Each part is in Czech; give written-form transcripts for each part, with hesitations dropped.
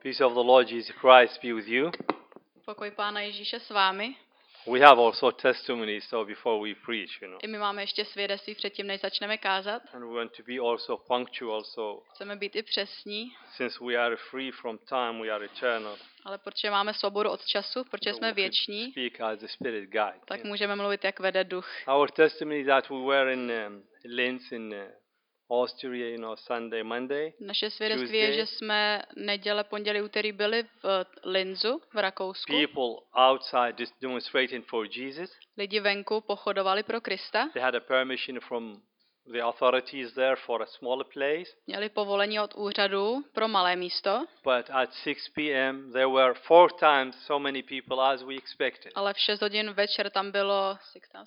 Peace of the Lord Jesus Christ be with you. Pokoj Pána Ježíše s vámi. We have also testimonies so before we preach, I my máme ještě svědectví předtím, než začneme kázat. And we want to be also punctual, so Chceme být i přesní, since we are free from time, we are eternal. ale protože máme svobodu od času, protože jsme věční, Speak as the Spirit guide. tak můžeme mluvit, jak vede duch. Our testimony that we were in Linz in Austria, Sunday, Monday. Naše svědectví je, že jsme neděle, pondělí, úterý byli v Linzu v Rakousku. People outside just demonstrating for Jesus. Lidi venku pochodovali pro Krista. They had a permission from the authorities there for a smaller place. Měli povolení od úřadu pro malé místo. But at 6 p.m. there were 4 times so many people as we expected. Ale v 6 hodin večer tam bylo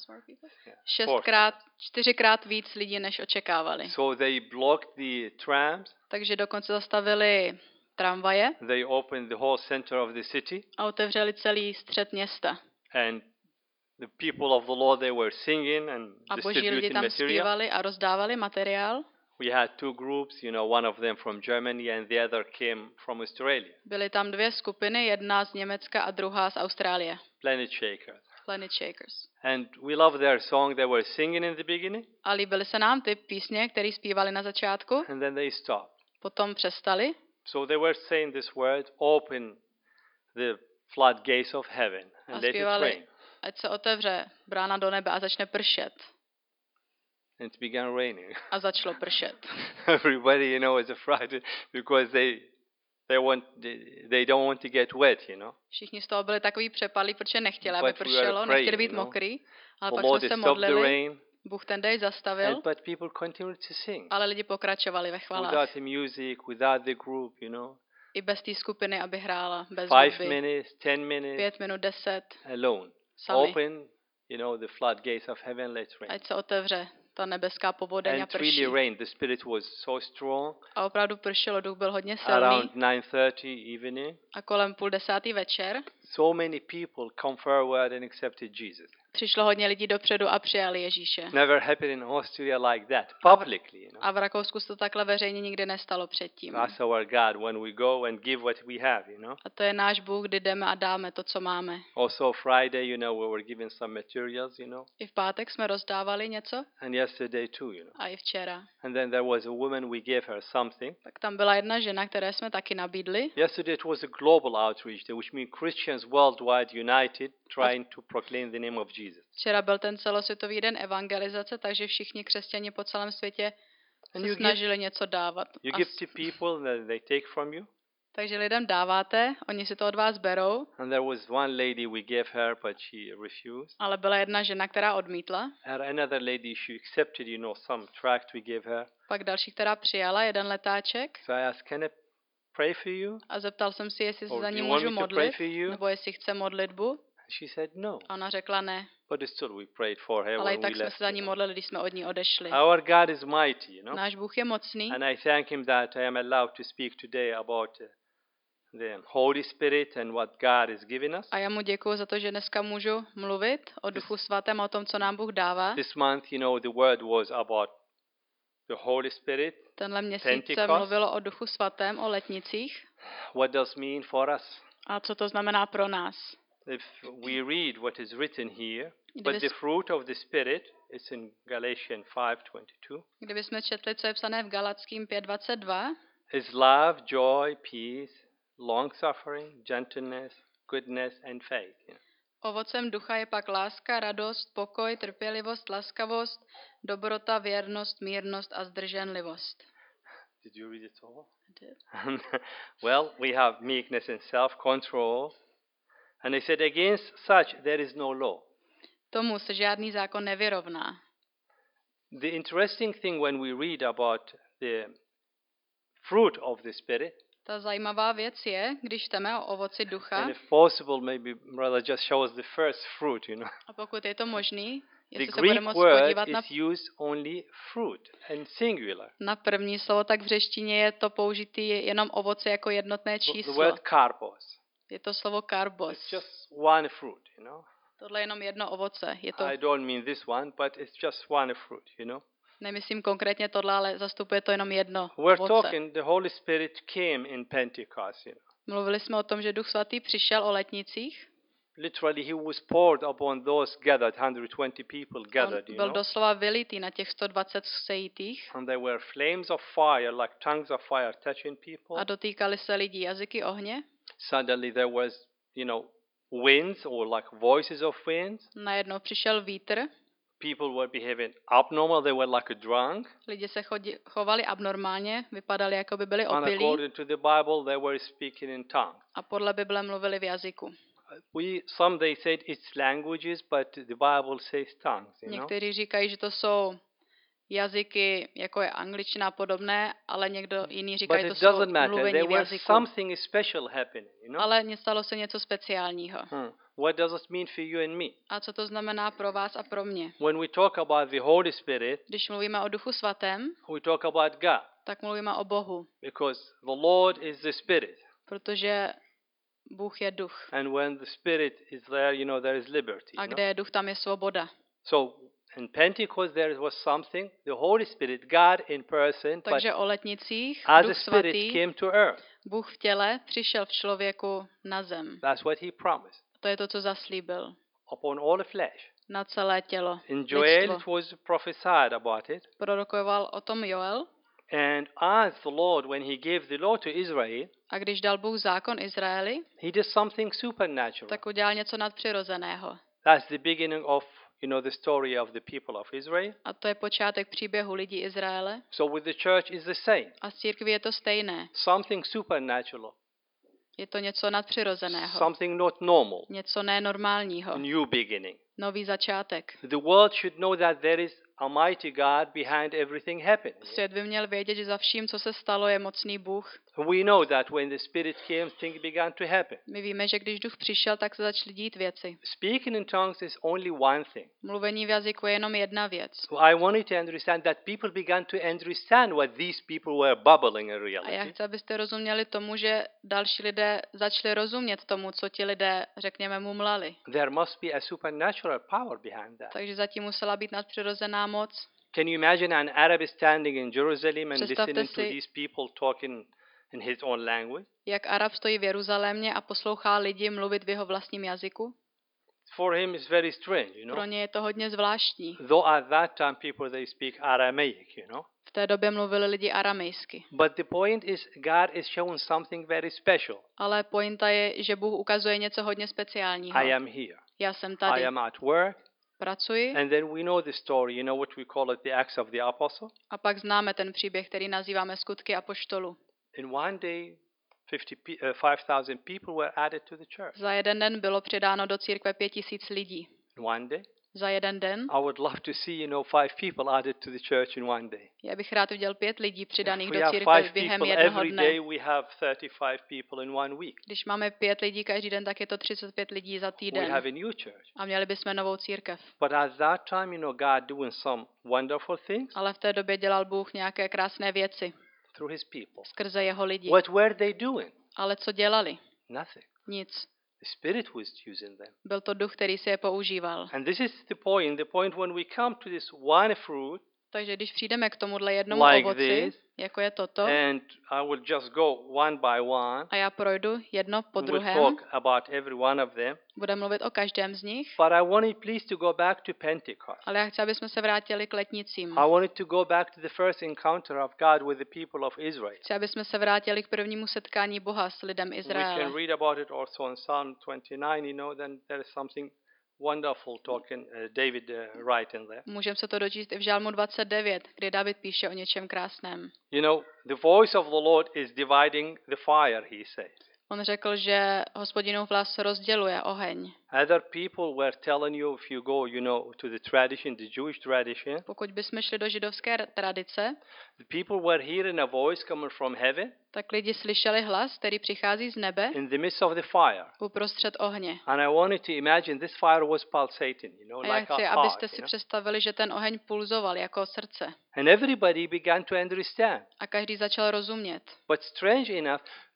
4krát víc lidí, než očekávali. So they blocked the trams. Takže dokonce zastavili tramvaje. They opened the whole center of the city. A otevřeli celý střed města. And the people of the Lord, they were singing and a boží lidi distributing tam material. zpívali a rozdávali materiál. We had 2 groups, one of them from Germany and the other came from Australia. Byly tam 2 skupiny, jedna z Německa a druhá z Austrálie. Planet Shakers. Planet Shakers. And we loved their song. They were singing in the beginning. A líbily se nám ty písně, které zpívali na začátku. And then they stopped. Potom přestali. So they were saying this word, open the floodgates of heaven and let it rain. Ať se otevře brána do nebe a začne pršet. And it began raining. A začalo pršet. Everybody, is afraid because they don't want to get wet, Všichni z toho byli takový přepalí, protože nechtěli, aby But we pršelo, were nechtěli být praying, mokrý, ale The pak Lord jsme se stopped the modlili. rain, Bůh ten dej zastavil, but people continued to sing. ale lidi pokračovali ve chvalách. Without the music, without the group, I bez té skupiny, aby hrála, bez 5 hudby. minutes, 10 minutes, 5 minut, 10, alone. sami. Open, the floodgates of heaven, let rain. Ať se otevře ta nebeská povodeň a And prší. really rained. The Spirit was so strong. A opravdu pršelo, duch byl hodně silný. Around 9:30 evening, A kolem 9:30 večer so many people come forward and accepted Jesus. přišlo hodně lidí dopředu a přijali Ježíše. Never happened in Austria like that, publicly. A v Rakousku se to takhle veřejně nikdy nestalo předtím. That's our God when we go and give what we have, A to je náš Bůh, kdy jdeme a dáme to, co máme. Also Friday, we were given some materials, I v pátek jsme rozdávali něco. And yesterday too, A i včera. And then there was a woman, we gave her something. Tak tam byla jedna žena, které jsme taky nabídli. Yesterday it was a global outreach, which means Christians worldwide united trying to proclaim the name of Jesus. Včera byl ten celosvětový den evangelizace, takže všichni křesťani po celém světě se snažili něco dávat. You give to people that they take from you. Takže lidem dáváte, oni si to od vás berou. And there was one lady we gave her, but she refused. Ale byla jedna žena, která odmítla. And another lady, she accepted, some tract we gave her. Pak další, která přijala jeden letáček. So I asked, can I pray for you? A zeptal jsem si, jestli se Or za do ní you want můžu me to pray modlit, for you? nebo jestli chce modlitbu. She said no. A ona řekla ne. But still we prayed for her Ale i when tak we jsme left. se za ní modlili, když jsme od ní odešli. Our God is mighty, Náš Bůh je mocný. And I thank him that I am allowed to speak today about the Holy Spirit and what God is giving us. A já mu děkuji za to, že dneska můžu mluvit o Duchu Svatém, o tom, co nám Bůh dává. This month, the word was about the Holy Spirit. Tenhle měsíc se Pentecost. mluvilo o Duchu Svatém, o letnicích. What does mean for us? A co to znamená pro nás? If we read what is written here, Kdyby but the fruit of the Spirit is in Galatians 5:22. Kdybychom četli, co je psané v Galackým 5:22, Is love, joy, peace, long-suffering, gentleness, goodness and faith. ovocem ducha je pak láska, radost, pokoj, trpělivost, laskavost, dobrota, věrnost, mírnost a zdrženlivost. Did you read it all? Well, we have meekness and self-control. And they said, against such there is no law. Tomu se žádný zákon nevyrovná. The interesting thing when we read about the fruit of the Spirit, Ta zajímavá věc je, když čteme o ovoci ducha, and if possible, maybe brother just show us the first fruit, a pokud je to možný, The jestli se budeme Greek moct word podívat is used only fruit and singular. na první slovo, tak v řečtině je to použitý jenom ovoce jako jednotné The číslo. word karpos. Je to slovo karbos. It's just one fruit, Tohle je jenom jedno ovoce. Je to, I don't mean this one, but it's just one fruit, nemyslím konkrétně tohle, ale zastupuje to jenom jedno We're ovoce. talking, the Holy Spirit came in Pentecost, Mluvili jsme o tom, že Duch Svatý přišel o letnicích. Literally, he was poured upon those gathered, 120 people gathered, On you byl know. doslova vylitý na těch 120 sejitých And there were flames of fire, like tongues of fire, touching people. a dotýkali se lidí jazyky ohně. Suddenly there was, winds or like voices of winds. Najednou přišel vítr, People were behaving abnormal. They were like a drunk. lidi se chovali abnormálně, vypadali, jako by byli And opilí according to the Bible, they were speaking in tongues. a podle Bible mluvili v jazyku. Some they said it's languages, but the Bible says tongues, Někteří říkají, že to jsou jazyky, jako je angličtina a podobné, ale někdo jiný But říkají, že it to jsou doesn't matter. mluvení There v was jazyku. something special happening, Ale stalo se něco speciálního. What does it mean for you and me? A co to znamená pro vás a pro mě? When we talk about the Holy Spirit, Když mluvíme o Duchu Svatém, we talk about God, tak mluvíme o Bohu, because the Lord is the Spirit. protože Bůh je duch. And when the Spirit is there, there is liberty. A kde je duch, tam je svoboda. So in Pentecost there was something, the Holy Spirit, God in person, but Takže o letnicích as a Duch Spirit Svatý, came to earth. Bůh v těle přišel v člověku na zem. That's what he promised. To je to, co zaslíbil. Upon all the flesh. Na celé tělo. In Joel lidstvo. it was prophesied about it. Prorokoval o tom Joel. And as the Lord, when he gave the law to Israel, A když dal Bůh zákon Izraeli, he did something supernatural. tak udělal něco nadpřirozeného. That's the beginning of, the story of the people of Israel. A to je počátek příběhu lidí Izraele. So with the church is the same. A s církví je to stejné. Something supernatural. Je to něco nadpřirozeného. Something not normal. Něco nenormálního. A new beginning. Nový začátek. The world should know that there is a mighty God behind everything happening. Svět by měl vědět, že za vším, co se stalo, je mocný Bůh. We know that when the Spirit came, things began to happen. My víme, že když duch přišel, tak se začaly dít věci. Speaking in tongues is only one thing. Mluvení v jazyku je jenom jedna věc. I wanted to understand that people began to understand what these people were bubbling in A já reality. chci, abyste rozuměli tomu, že další lidé začali rozumět tomu, co ti lidé, řekněme, mumlali. There must be a supernatural power behind that. Takže zatím musela být nadpřirozená moc. Can you imagine an Arab standing in Jerusalem and Představte listening to si- these people talking in his own language? Jak Arab stojí v Jeruzalémě a poslouchá lidi mluvit v jeho vlastním jazyku? For him it's very strange, Pro ně je to hodně zvláštní. Though at that time people they speak Aramaic, V té době mluvili lidi aramejsky. But the point is God is showing something very special. Ale pointa je, že Bůh ukazuje něco hodně speciálního. I am here. Já jsem I tady. am at work. Pracuji And then we know the story, what we call it, the Acts of the Apostle. a pak známe ten příběh, který nazýváme skutky apoštolů. In one day, 5,000 people were added to the church. Za jeden den bylo přidáno do církve 5000 lidí. In one day. Za jeden den. I would love to see, 5 people added to the church in one day. Já bych rád viděl 5 lidí přidaných If we do have církve 5 během people jednoho every dne. day, we have 35 people in one week. Když máme 5 lidí každý den, tak je to 35 lidí za We týden. have a new church. A měli bychom novou církev. But at that time, God doing some wonderful things Ale v té době dělal Bůh nějaké krásné věci through his people. skrze jeho lidi. What were they doing? Ale co dělali? Nothing. Nic. The Spirit was using them. Byl to duch, který si je používal. And this is the point when we come to this one fruit, Takže když přijdeme k tomuhle jednomu Like ovoci, this. jako je toto, and I will just go one by one, a já projdu jedno po we'll druhém, talk about every one of them. budeme mluvit o každém z nich, But I wanted please to go back to Pentecost. ale já chci, aby jsme se vrátili k letnicím. I wanted to go back to the first encounter of God with the people of Israel. Chci, aby jsme se vrátili k prvnímu setkání Boha s lidem We can Izraele. read about it also in Psalm 29, then there is something wonderful talking, David writing there. Můžeme se to dočíst i v Žalmu 29, kde David píše o něčem krásném. The voice of the Lord is dividing the fire, he says. On řekl, že Hospodinův hlas rozděluje oheň. Other people were telling you, if you go, to the tradition, the Jewish tradition, Pokud bychom šli do židovské tradice, the people were hearing a voice coming from heaven tak lidi slyšeli hlas, který přichází z nebe in the midst of the fire. uprostřed ohně. And I wanted to imagine this fire was pulsating, A já like chci, a abyste heart. si představili, že ten oheň pulzoval jako srdce. And everybody began to understand. A každý začal rozumět. But strange enough,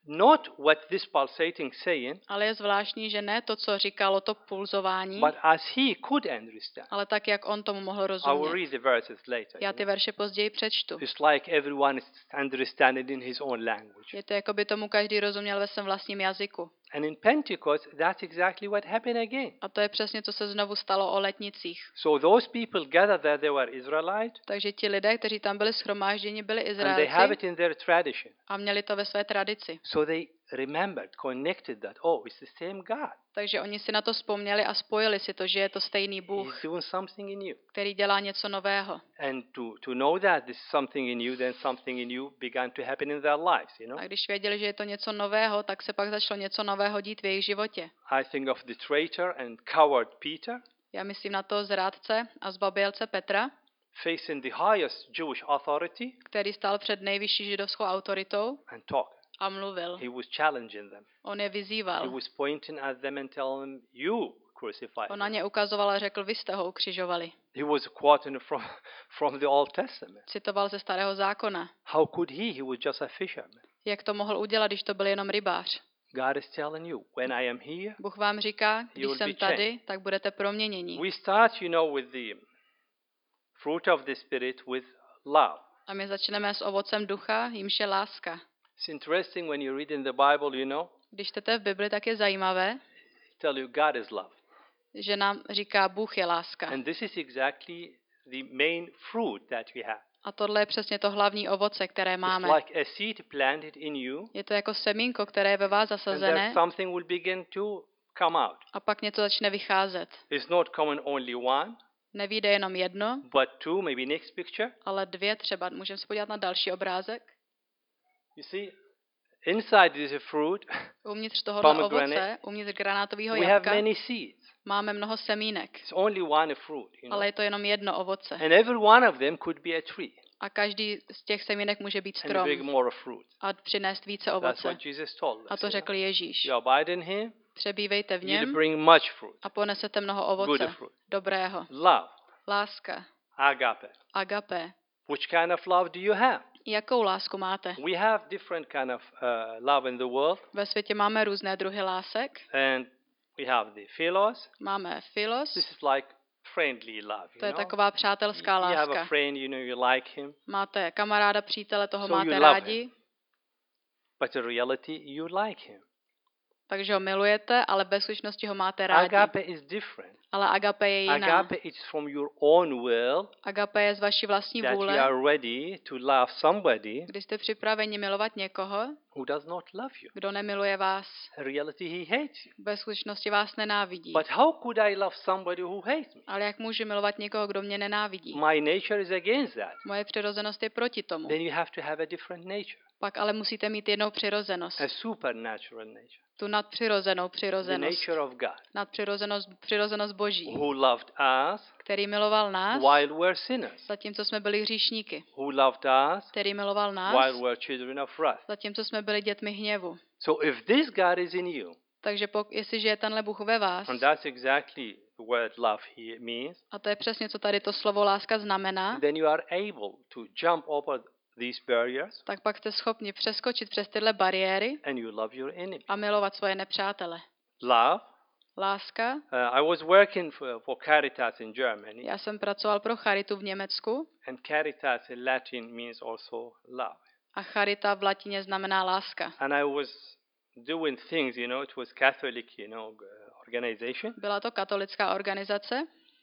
not what this pulsating saying, Ale je zvláštní, že ne to, co říkalo to pulzování, but as he could understand. ale tak, jak on tomu mohl I will rozumět. read the verses later. Já ty verše později přečtu. It's like everyone is understanding in his own language. Je to, jako by tomu každý rozuměl ve svém vlastním jazyku. And in Pentecost, that's exactly what happened again. A to je přesně, co se znovu stalo o letnicích. So those people gathered there, they were Israelites, Takže ti lidé, kteří tam byli shromážděni, byli and they have Izraelci it in their tradition. a měli to ve své tradici. So they remembered, connected that, oh, it's the same God. Takže oni si na to vzpomněli a spojili si to, že je to stejný He's Bůh, doing something in you. který dělá něco nového. And to know that this is something in you, then something in you began to happen in their lives, you know. A když věděli, že je to něco nového, tak se pak začalo něco nového dít v jejich životě. I think of the traitor and coward Peter Já myslím na to zrádce a zbabělce Petra, facing the highest Jewish authority který stál před nejvyšší židovskou autoritou and talked. a mluvil. He was challenging them. On je He vyzýval. was pointing at them and telling them, you crucified On na him. ně ukazoval a řekl, vy jste ho ukřižovali. He was quoting from the Old Testament. Citoval ze Starého zákona. How could he? He was just a fisherman. Jak to mohl udělat, když to byl jenom rybář? God is telling you, when I am here, Bůh vám říká, You když will jsem be tady, tak budete proměnění. we start, with the fruit of the Spirit with love. A my začneme s ovocem ducha, jímž je láska. It's interesting when you read in the Bible, Když čtete v Bibli, tak je zajímavé, tell you God is love. že nám říká, Bůh je láska. And this is exactly the main fruit that we have. A tohle je přesně to hlavní ovoce, které máme. It's like a seed planted in you, Je to jako semínko, které je ve vás and then zasazené something will begin to come out. a pak něco začne vycházet. It's not coming only one, Nevíde jenom jedno, but two, maybe next picture. ale dvě třeba. Můžeme se podívat na další obrázek. You see, inside this fruit, Uvnitř tohohle Pomegranate, ovoce, uvnitř granátového we have jablka, many seeds. máme mnoho semínek, It's only one fruit, ale je to jenom jedno ovoce. And every one of them could be a tree A každý z těch semínek může být and bring strom more fruit. a přinést více That's ovoce. what Jesus told A us. to řekl Ježíš. You abide in him, Přebývejte v you'll něm bring much fruit. a ponesete mnoho Good ovoce. fruit. Dobrého. Love, Láska. agape. Agape. Which kind of love do you have? Jakou lásku máte? We have different kind of love in the world, Ve světě máme různé druhy lásek. and we have the philos. Máme philos, This is like friendly love. to je taková přátelská You have a láska. friend, you like him, Máte kamaráda, přítele, toho So you máte love rádi, but in reality you like him. takže ho milujete, ale ve skutečnosti ho máte rádi. Agape is different. Ale agape je jiná. Agape is from your own will, Agape je z vaší vlastní that you vůle, are ready to love somebody kdy jste připraveni milovat někoho, who does not love you. kdo nemiluje vás. In reality, he hates you. Ve skutečnosti vás nenávidí. But how could I love somebody who hates me? Ale jak můžu milovat někoho, kdo mě nenávidí? My nature is against that. Moje přirozenost je proti tomu. Then you have to have a different nature, Pak ale musíte mít jednou přirozenost. a supernatural nature, Tu nadpřirozenou the přirozenost. nature of God, Nadpřirozenost Boží, who loved us který miloval nás, while we're sinners, zatímco jsme byli hříšníky. who loved us Který miloval nás, while we're children of wrath. zatímco jsme byli dětmi hněvu. So if this God is in you, Takže jestliže je tenhle Bůh ve vás, and that's exactly the word love here means, a to je přesně, co tady to slovo láska znamená, then you are able to jump over these barriers tak pak jste schopni přeskočit přes tyhle bariéry and you love your enemy. a milovat svoje nepřátele. Love. Láska. I was working for Caritas in Germany, Já jsem pracoval pro Charitu v Německu and Caritas in Latin means also love. a Charita v latině znamená láska. And I was doing things, it was Catholic, organization, Byla to katolická organizace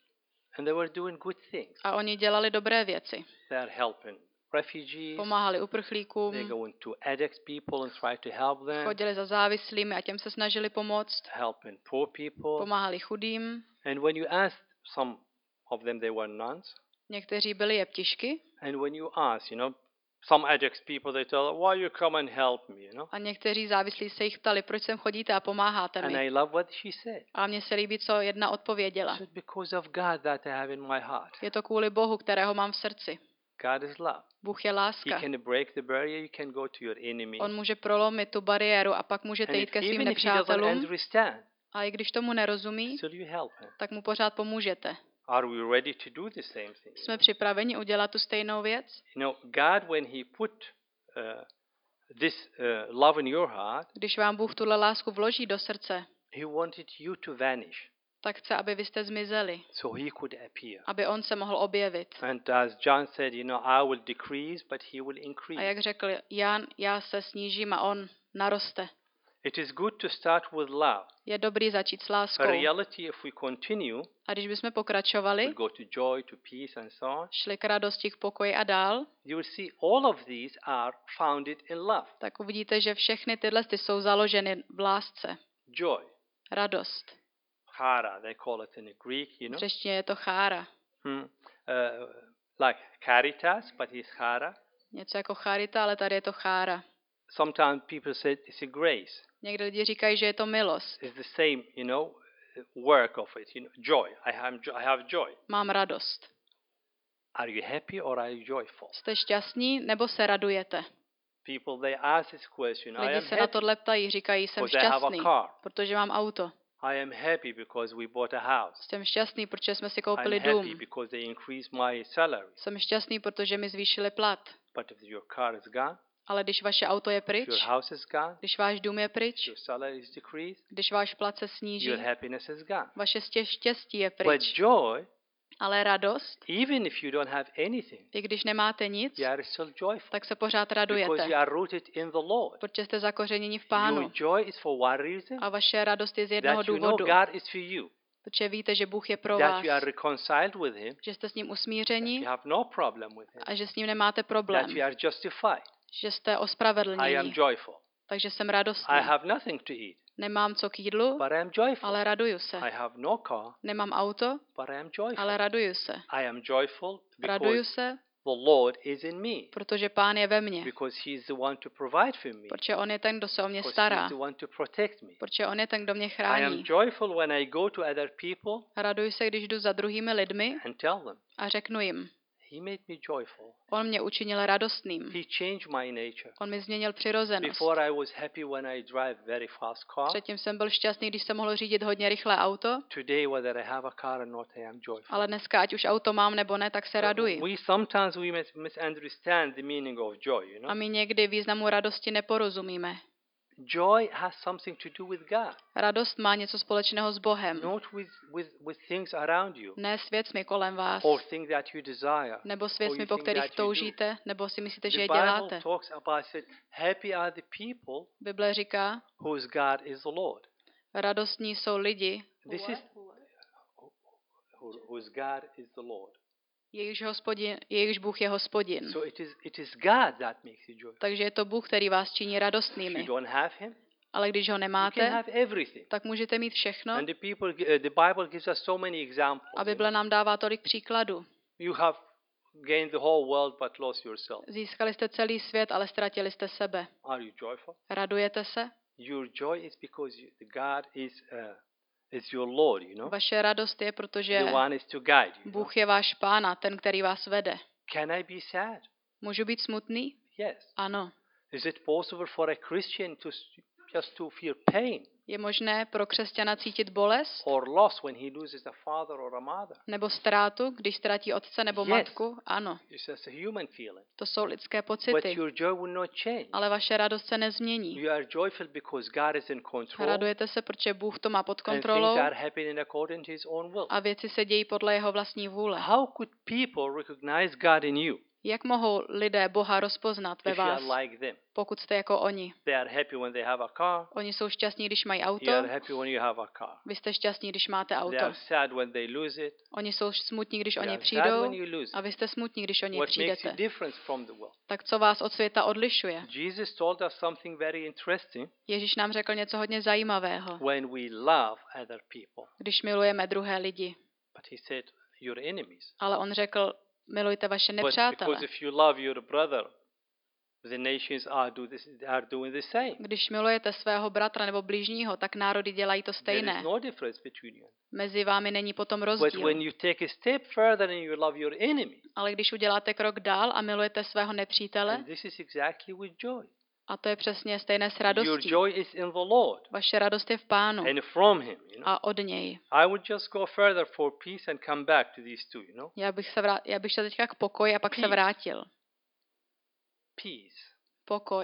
and they were doing good things. a oni dělali dobré věci. They are helping refugees. Pomáhali They uprchlíkům, go into addict people and try to help them, chodili za závislými a těm se snažili pomoct. helping poor people. Pomáhali chudým. And when you asked some of them, they were nuns. Někteří byli jeptišky And when you ask, some addict people, they tell, why you come and help me, a někteří závislí se jich ptali, proč sem chodíte a pomáháte And mi. I love what she said. A mně se líbí, co jedna odpověděla. It's because of God that I have in my heart. Je to kvůli Bohu, kterého mám v srdci. God is love. Bůh je He láska. can break the barrier. You can go to your enemy. On může prolomit tu bariéru a pak můžete jít ke svým Even if he doesn't nepřátelům. understand, A i když tomu nerozumí, still you help him. tak mu pořád pomůžete. Are we ready to do the same thing? Jsme připraveni udělat tu stejnou věc? God, when he put this love in your heart, Když vám Bůh tuhle lásku vloží do srdce, he wanted you to vanish tak chce, aby vy jste zmizeli, so he could appear. aby on se mohl objevit. And as John said, I will decrease, but he will A increase. jak řekl Jan, já se snížím a on naroste. It is good to start with love. Je dobrý začít s A láskou. reality, if we continue, A když bychom pokračovali, we go to joy, to peace, and so on, šli k radosti, k pokoji a dál, you will see all of these are founded in love. tak uvidíte, že všechny tyhle jsou založeny v lásce. Joy. Radost. Chara, they call it in the Greek, V řečtině je to chára. Like caritas, but it's chara. Něco jako charita, ale tady je to chára. Sometimes people say it's a grace. Někdy lidi říkají, že je to milost. It's the same, work of it. Joy. I have joy. Mám radost. Are you happy or are you joyful? Jste šťastní nebo se radujete? People, they ask this question. I Lidi am se na happy tohle ptají, říkají, jsem because I have a šťastný, car. protože mám auto. I am happy because we bought a house. Jsem šťastný, protože jsme si I'm koupili happy dům. because they increased my salary. Jsem šťastný, protože mi zvýšili plat. But if your car is gone, Ale když vaše auto je if pryč, your house is gone, když váš dům je pryč, your salary is decreased, když váš plat se sníží, your happiness is gone. vaše štěstí je But pryč. joy, Ale radost, even if you don't have anything, i když nemáte nic, you are still joyful tak se pořád because radujete, you are rooted in the Lord. protože jste zakořeněni v Your Pánu. joy is for one reason, A vaše radost je z jednoho that you know důvodu, God is for you, protože víte, že Bůh je pro that vás, you are reconciled with Him, že jste s ním that usmířeni you have no problem with Him, a že s ním nemáte that problém, you are justified. že jste I am ospravedlněni. joyful. Takže jsem radostný. I have nothing to eat, Nemám co k jídlu, but I am joyful. ale raduju se. I have no car, Nemám auto, but I am joyful. ale raduju se. I am joyful Raduju because se, the Lord is in me, protože Pán je ve mně. because He is the one to provide for me, Protože on je ten, kdo se o mě because He stará. is the one to protect me. Protože on je ten, kdo mě I am chrání. joyful when I go to other people Raduju se, když jdu za druhými lidmi and tell them, a řeknu jim. He made me joyful. On mě učinil radostným. He changed my nature. On mi změnil přirozenost. Before I was happy when I drive very fast car. Předtím jsem byl šťastný, když jsem mohl řídit hodně rychlé auto, Today, whether I have a car or not, I am joyful. ale dneska, ať už auto mám nebo ne, tak se raduji. We sometimes misunderstand the meaning of joy, A my někdy významu radosti neporozumíme. Joy has something to do with God, Radost má něco společného s Bohem. not with things around you, Ne s věcmi kolem vás, or things that you desire. nebo s or věcmi, you po think kterých that you do. toužíte, nebo si myslíte, že The je Bible děláte. talks about it. Happy are the people Bible říká, whose God is the Lord. radostní jsou lidi, This is whose God is the Lord. jejichž Bůh je Hospodin. So it is God that makes you joyful. Takže je to Bůh, který vás činí If you radostnými. don't have Him, Ale když ho you can nemáte, have everything. tak můžete mít všechno. And the Bible gives us so many examples. A Bible nám dává tolik příkladů. You have gained the whole world but lost yourself. Získali jste celý svět, ale ztratili jste sebe. Are you joyful? Radujete se? Your joy is because God is your Lord, Vaše radost je, protože The one is to guide you. Bůh je váš pán a ten, který vás vede. Can I be sad? Můžu být smutný? Yes. Ano. Is it possible for a Christian just to feel pain Je možné pro křesťana cítit bolest or loss when he loses a father or a mother? nebo ztrátu, když ztratí otce nebo Yes. matku? Ano. It's just a human feeling. To jsou lidské But pocity. your joy will not change. Ale vaše radost se nezmění. You are joyful because God is in control Radujete se, protože Bůh to má pod and things kontrolou are happening according to His own will. a věci se dějí podle jeho vlastní vůle. How could people recognize God in you Jak mohou lidé Boha rozpoznat ve if you vás, are like them? pokud jste jako oni? They are happy when they have a car. Oni jsou šťastní, když mají You auto, are happy when you have a car. vy jste šťastní, když máte They auto. are sad when they lose it. Oni jsou smutní, když They o ně are sad přijdou when you lose a it. vy jste smutní, když o ně What makes you přijdete. different from the world? Tak co vás od světa odlišuje? Jesus told us something very interesting Ježíš nám řekl něco hodně zajímavého, when we love other people. když milujeme druhé lidi. But he said, your enemies. Ale on řekl, milujte vaše But nepřátele. because if you love your brother, the nations are doing the same. Když milujete svého bratra nebo blížního, tak národy dělají to There is stejné. no difference between you. Mezi vámi není potom But rozdíl. when you take a step further and you love your enemy, Ale když uděláte krok dál a milujete svého nepřítele, and this is exactly with joy. a to je přesně stejné s Your radostí. joy is in the Lord Vaše radost je v Pánu and from Him. a od něj. I would just go further for peace and come back to these two. Já bych šel teďka k pokoji a pak se Peace. vrátil. Peace. Pokoj.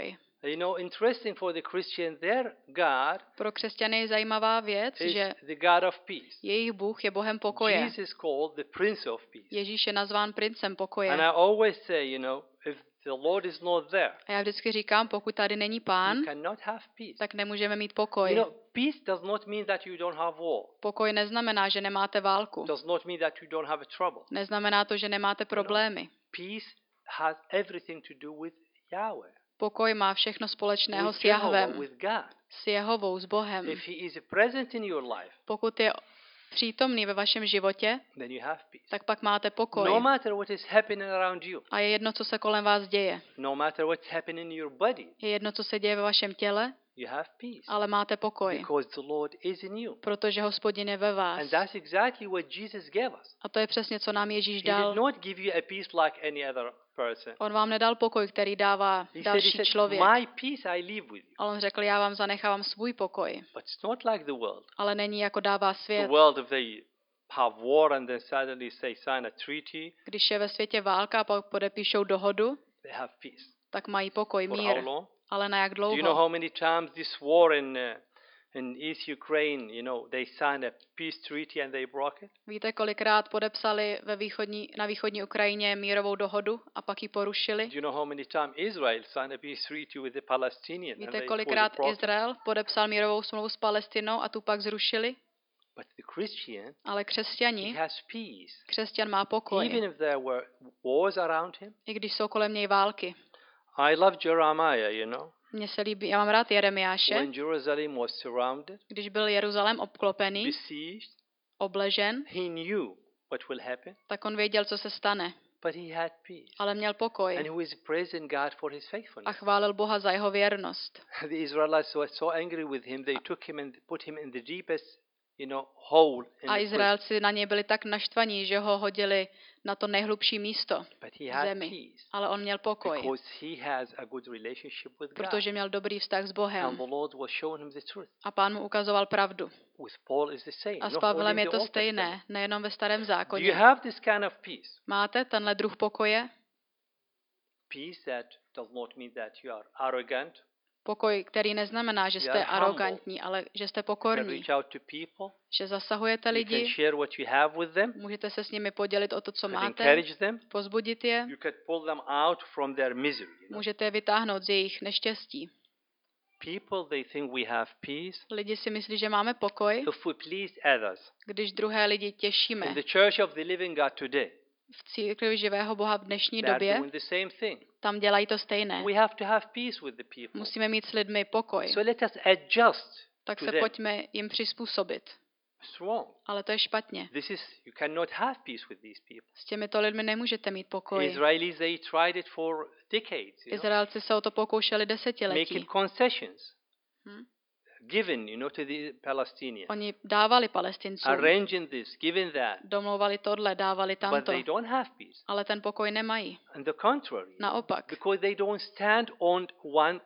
You know, interesting for the Christian, their God Pro křesťany je zajímavá věc, is že the God of peace. jejich Bůh je Bohem pokoje. Jesus called the Prince of Peace. Ježíš je nazván princem pokoje. And I always say, you know, if the Lord is not there, A já vždycky říkám, pokud tady není Pán, you cannot have peace. tak nemůžeme mít You pokoj. know, peace does not mean that you don't have war. Pokoj neznamená, že nemáte válku. Does not mean that you don't have a trouble. Neznamená to, že nemáte problémy. Peace has everything to do with Yahweh. Pokoj má všechno společného With s Jehovah, Jahvem, with God. s Jehovou, s Bohem. If he is present in your life, Pokud je přítomný ve vašem životě, then you have peace. tak pak máte pokoj. No matter what is happening around you, A je jedno, co se kolem vás děje. no matter what's happening in your body, Je jedno, co se děje ve vašem těle, you have peace. ale máte pokoj, Because the Lord is in you. protože Hospodin je ve vás. And that's exactly what Jesus gave us. A to je přesně, co nám Ježíš He did dal. not give you a peace like any other person. On vám nedal pokoj, který dává He další said, člověk. my peace I leave with you. Ale on řekl, já vám zanechávám svůj pokoj. But it's not like the world. Ale není jako dává The svět. world, if they have war and then suddenly say sign a treaty, Když je ve světě válka a pak podepíšou dohodu, they have peace. tak mají pokoj, For mír. how long? Ale na jak Do you know dlouho? how many times this war in East Ukraine, you know, they signed a peace treaty and they broke it? Víte, kolikrát podepsali na východní Ukrajině mírovou dohodu a pak ji porušili? Do you know how many times Israel signed a peace treaty with the Palestinians and Víte, they was kolikrát broken? Izrael podepsal mírovou smlouvu s Palestinou a tu pak zrušili? But the Christian, Ale he křesťani, has peace. křesťan má pokoj, Even if there were wars around him. i když jsou kolem něj války. I love Jeremiah, you know. Mně se líbí, já mám rád Jeremiáše, When Jerusalem was surrounded, když byl Jeruzalém obklopený, besieged, obležen, he knew what will happen, tak on věděl, co se stane, but he had peace. ale měl pokoj And he was praising God for his a faithfulness. chválil Boha za jeho věrnost. The Israelites were so angry with him, they took him and put him in the deepest, you know, hole in A the prison. Izraelci na něj byli tak naštvaní, že ho hodili na to nejhlubší místo But he v had zemi. peace Ale on měl pokoj, because he has a good relationship with God. protože měl dobrý vztah s And Bohem. the Lord was showing him the truth. A Pán mu ukazoval pravdu. With Paul is the same. A s not Pavlem only je in to the Old Testament. stejné, nejenom ve Starém Do you zákoně. have this kind of peace? Máte tenhle druh pokoje? Peace that does not mean that you are arrogant. Pokoj, který neznamená, že You jste are humble. arrogantní, ale že jste You can pokorní. reach out to people. Že zasahujete You can lidi, share what you have with them. můžete se s nimi podělit o to, co You can máte, encourage them. pozbudit je, You can pull them out from their misery. You know? můžete je vytáhnout z jejich neštěstí. People, they think we have peace Lidi si myslí, že máme pokoj, if we please others. když druhé lidi těšíme. In the Church of the Living God today, V církvi živého Boha v dnešní they are době doing the same thing. tam dělají to stejné. We have to have peace with the people. Musíme mít s lidmi pokoj, So let us adjust tak to se them. pojďme jim přizpůsobit. It's wrong. Ale to je špatně. You cannot have peace with these people. S těmito lidmi nemůžete mít pokoj. Israelis, they tried it for decades. You know? Izraelci se o to pokoušeli desetiletí. Making concessions. Hm? Given, to the Palestinians. Oni dávali Palestincům, Arranging this, giving that. domlouvali tohle, dávali But tamto, they don't have peace. ale ten pokoj nemají. On the contrary. Naopak. Because they don't stand on one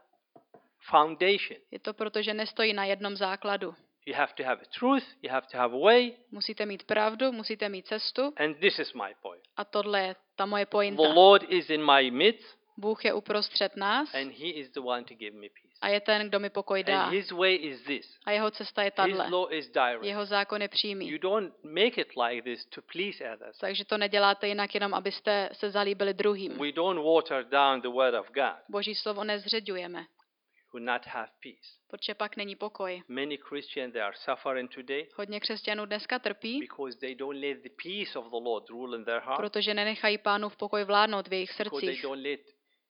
foundation. Je to proto, že nestojí na jednom základu. You have to have a truth, you have to have a way, Musíte mít pravdu, musíte mít cestu and this is my point. a tohle je ta moje The pointa. Lord is in my midst, Bůh je uprostřed nás and He is the one to give me peace. a je ten, kdo mi pokoj dá. And His way is this. A jeho cesta je His tahle. law is direct. Jeho zákon je přímý. You don't make it like this to please others. Takže to neděláte jinak jenom, abyste se zalíbili druhým. We don't water down the word of God. Boží slovo nezředňujeme, We not have peace. protože pak není pokoj. Many Christians, they are suffering today Hodně křesťanů dneska trpí, because they don't let the peace of the Lord rule in their heart. protože nenechají Pánův pokoj vládnout v jejich Because they srdcích, don't let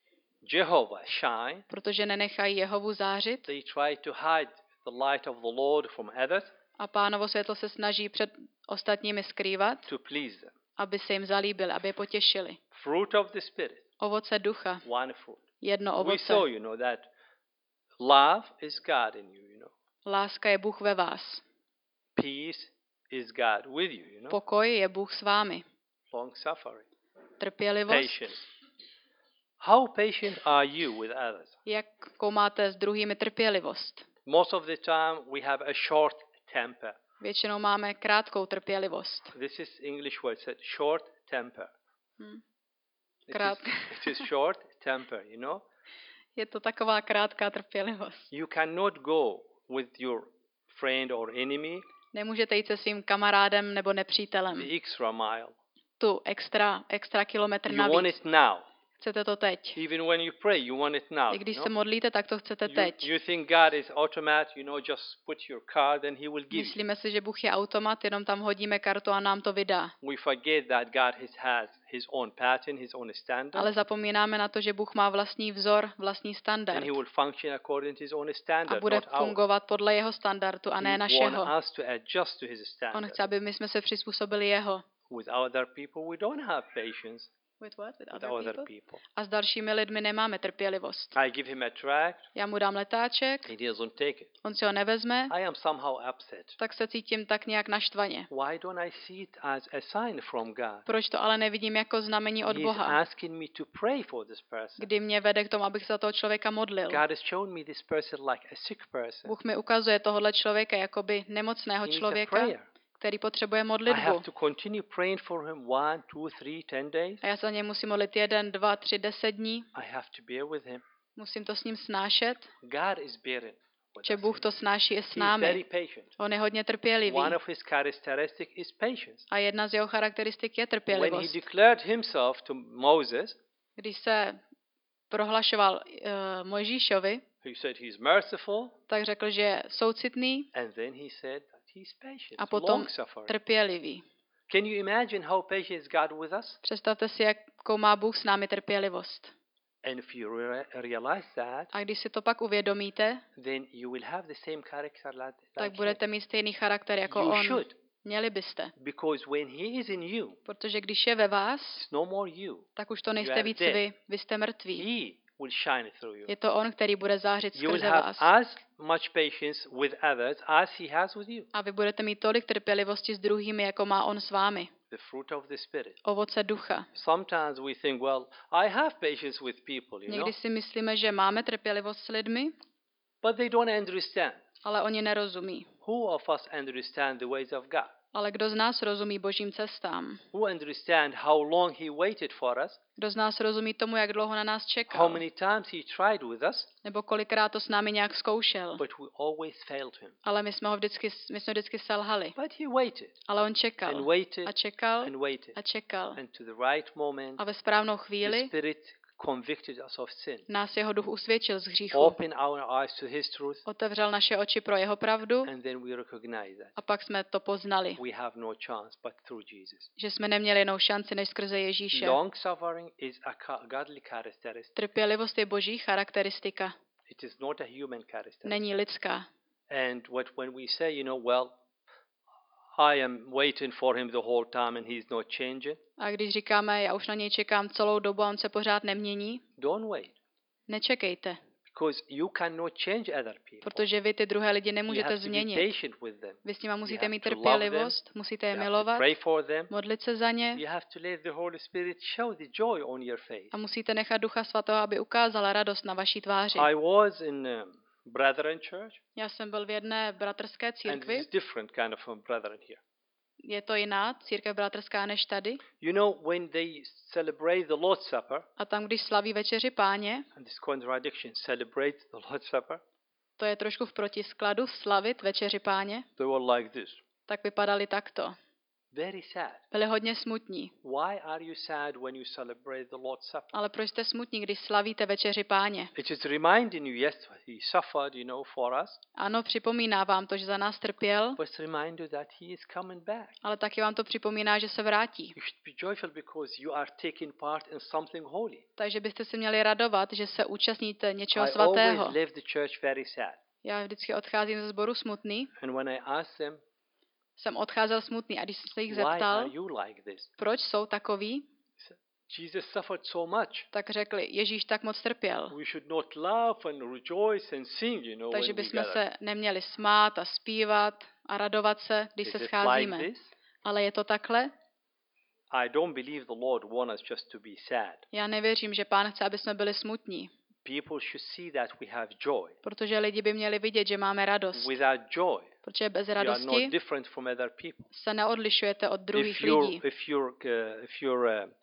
Jehovah shine. protože nenechají Jehovu zářit They try to hide the light of the Lord from others a Pánovo světlo se snaží před ostatními skrývat, to please them. aby se jim zalíbili, aby je potěšili. Fruit of the Spirit, Ovoce ducha, one fruit. jedno We ovoce. saw, that love is God in you, Láska je Bůh ve vás. Peace is God with you, Pokoj je Bůh s vámi. Long suffering. Trpělivost. Patience. How patient are you with others? Jakou máte s druhými trpělivost? Most of the time we have a short temper. Většinou máme krátkou trpělivost. This is English word said short temper. Hm. It Krát. is short temper, Je to taková krátká trpělivost. You cannot go with your friend or enemy Nemůžete jít se svým kamarádem nebo the nepřítelem. extra mile. Tu extra kilometr You want navíc. it now. Chcete to teď. Even when you pray, you want it now. I když you se know? modlíte, tak to chcete teď. You think God is automat, just put your card and he will give you. Myslíme si, že Bůh je automat, jenom tam hodíme kartu a nám to vydá. We forget that God has his own pattern, his own standard. Ale zapomínáme na to, že Bůh má vlastní vzor, vlastní standard. And he will function according to his own standard, A bude not ours. fungovat podle jeho standardu a ne He našeho. wants us to adjust to his On standard. chce, aby my jsme se přizpůsobili jeho. With other people, we don't have patience. With what? With With other other people? people. A s dalšími lidmi nemáme trpělivost. I give him a tract, Já mu dám letáček, he doesn't take it. on si ho nevezme, I am somehow upset. tak se cítím tak nějak naštvaně. Why don't I see it as a sign from God? Proč to ale nevidím jako znamení od He's Boha, asking me to pray for this person. kdy mě vede k tomu, abych se za toho člověka modlil. God has shown me this person like a sick person. Bůh mi ukazuje tohohle člověka jakoby nemocného He needs a člověka, prayer. který potřebuje I have modlitbu. to continue praying for him 1, 2, 3, 10 days. A já se za něj musím modlit 1, 2, 3, 10 dní. I have to bear with him. Musím to s ním snášet, God is bearing with že us. Bůh to snáší i s He is very námi. patient. On je hodně trpělivý. One of his characteristics is patience. A jedna z jeho charakteristik je When he trpělivost. declared himself to Moses, Když se prohlašoval Mojžíšovi, he said he's merciful, tak řekl, že je soucitný and then he said that he's patient, a potom long-suffering. trpělivý. Can you imagine how patient is God with us? Představte si, jakou má Bůh s námi trpělivost. And if you realize that, A když si to pak uvědomíte, then you will have the same character tak like budete mít stejný charakter jako You on. should. Měli byste. Because when he is in you, Protože když je ve vás, it's no more you. tak už to You nejste are víc dead. vy jste mrtví. He will shine through you. Je to on, který bude zářit You will skrze have vás. as much patience with others as he has with you. A vy budete mít tolik trpělivosti s druhými, jako má on s vámi. The fruit of the Spirit. Ovoce ducha. Sometimes we think, well, I have patience with people, Někdy si myslíme, že máme trpělivost s lidmi, but they don't understand. ale oni nerozumí. Who of us understand the ways of God? Ale kdo z nás rozumí božím cestám? Who understand how long he waited for us? Kdo z nás rozumí tomu, jak dlouho na nás How čekal? many times he tried with us, Nebo kolikrát to s námi nějak zkoušel? but we always failed him. Ale my jsme vždycky selhali. But he waited Ale on and čekal. waited A čekal. and waited. A čekal. And to the right moment, A ve správnou the chvíli Spirit convicted us of sin. nás jeho duch usvědčil z hříchu. Open our eyes to his truth, Otevřel naše oči pro jeho pravdu and then we recognize that a pak jsme to poznali, we have no chance but through Jesus. že jsme neměli jinou šanci než skrze Ježíše. Long suffering is a godly characteristic. Trpělivost je boží charakteristika, It is not a human characteristic. není lidská. And when we say, well, I am waiting for him the whole time and he's not changing, A když říkáme, já už na něj čekám celou dobu a on se pořád nemění, don't wait. nečekejte, Because you cannot change other people. protože vy ty druhé lidi You nemůžete have to be změnit. patient with them. Vy s nima musíte have mít to love trpělivost, musíte je You have to milovat, pray for them. modlit se za ně You have to let the Holy Spirit show the joy on your face. a musíte nechat Ducha Svatého, aby ukázala radost na vaší tváři. I was in Brethren Church, Já jsem byl v jedné bratrské and církvi, it's different kind of brethren here. je to jiná církev bratrská než tady, When they celebrate the Lord's Supper, a tam, když slaví večeři Páně, and this contradiction, celebrate the Lord's Supper, to je trošku v protiskladu slavit večeři Páně, they were like this. tak vypadali takto. Very sad. Byli hodně smutní. Why are you sad when you celebrate the Lord's Supper? Ale proč jste smutní, když slavíte večeři Páně? It is reminding you, yes, he suffered, for us, Ano, připomíná vám to, že za nás trpěl, but it's remind you that he is coming back. ale taky vám to připomíná, že se vrátí. You should be joyful because you are taking part in something holy. Takže byste se měli radovat, že se účastníte něčeho I svatého. always left the church very sad. Já vždycky odcházím ze sboru smutný. And when I asked them, Jsem odcházel smutný a když jsem se jich why are zeptal, you like this? proč jsou takový, Jesus suffered so much. tak řekli, Ježíš tak moc trpěl. We should not laugh and rejoice and sing, Takže when we bychom gather. se neměli smát a zpívat a radovat se, když Is se it scházíme. like this? Ale je to takhle? I don't believe the Lord wants us just to be sad. Já nevěřím, že Pán chce, aby jsme byli smutní, People should see that we have joy. protože lidi by měli vidět, že máme radost. Without joy, Protože bez you are not radosti different from other people. se neodlišujete od druhých If you're, lidí. if you're, if you're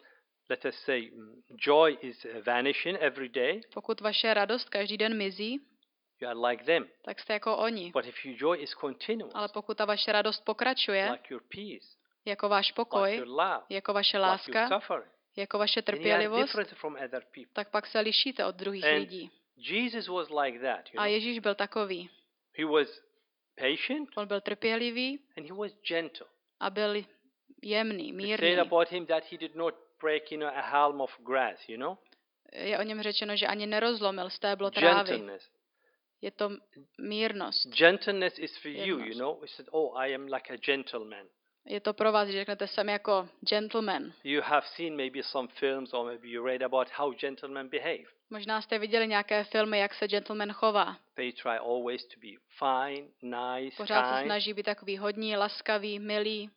let us say, joy is vanishing every day, Pokud vaše radost každý den mizí, you are like them. tak jste jako oni. But if your joy is continuous, Ale pokud ta vaše radost pokračuje, like your peace, jako váš like pokoj, your love, jako vaše like your láska, suffering, jako vaše then you are trpělivost, different from other people. tak pak se lišíte od druhých And lidí. Jesus was like that, you A know. Ježíš byl takový. He was patient On byl trpělivý and he was gentle. a byl jemný, It mírný. said about him that he did not break, a halm of grass, Je o něm řečeno, že ani nerozlomil stéblo trávy. Gentleness. Je to mírnost. Gentleness is for you, Jemnost. He said, oh, I am like a gentleman. Je to pro vás, že řeknete, jsem jako gentleman. You have seen maybe some films or maybe you read about how gentlemen behave. Možná jste viděli nějaké filmy, jak se gentleman chová. They try always to be fine, nice, Pořád se kind. snaží být takový hodní, laskavý, milý.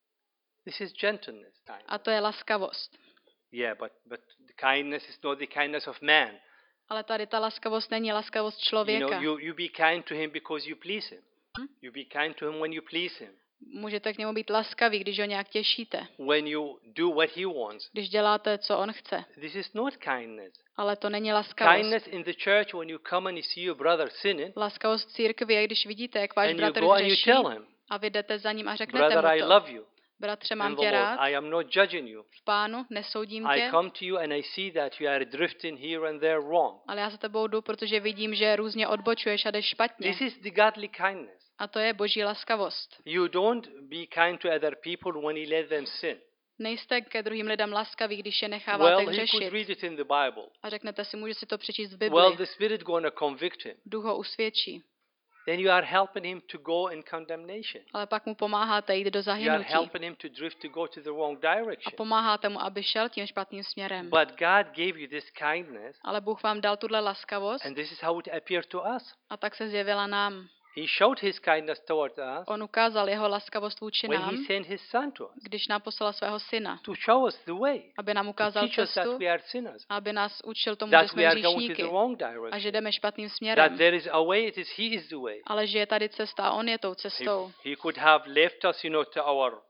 This is gentleness. A to je laskavost. Yeah, but the kindness is not the kindness of man. Ale tady ta laskavost není laskavost člověka. You be kind to him because you please him. You be kind to him when you please him. Můžete k němu být laskaví, když ho nějak těšíte. When you do what he wants. Když děláte, co on chce. This is not kindness. Ale to není laskavost. Kindness in the church when you come and you see your brother sinning. Laskavost v církvi je, když vidíte, jak váš And you bratr go and you hřeší tell him, a vy jdete za ním a řeknete brother, I mu to. love you. Bratře, In mám the tě Lord, rád, I am not judging you. v Pánu nesoudím I tě, come to you and I see that you are drifting here and there wrong. ale já za tebou jdu, protože vidím, že různě odbočuješ a jdeš špatně. This is the godly kindness. A to je boží laskavost. You don't be kind to other people when you let them sin. Nejste ke druhým lidem laskaví, když je necháváte Well, he could hřešit. read it in the Bible. A řeknete si, může si to přečíst v Well, Bibli. the Spirit gonna convict him. Duch ho usvědčí. Then you are helping him to go in condemnation. Ale pak mu pomáháte jít do You are zahynutí. helping him to drift to go to the wrong A direction. pomáháte mu, aby šel tím špatným směrem. But God gave you this kindness, Ale Bůh vám dal tuhle laskavost and this is how it appeared to us. a tak se zjevila nám. He showed his kindness towards us On ukázal jeho laskavost vůči when nám, he sent his son to us když nám poslal svého syna, to show us the way, aby nám to ukázal teach us that cestu, we are sinners, aby nás učil tomu, že that we jsme are going to hříšníky the wrong a že direction, jdeme špatným that směrem. there is a way, he is the way. Ale že je tady cesta a on je tou cestou. He could have left us, to our,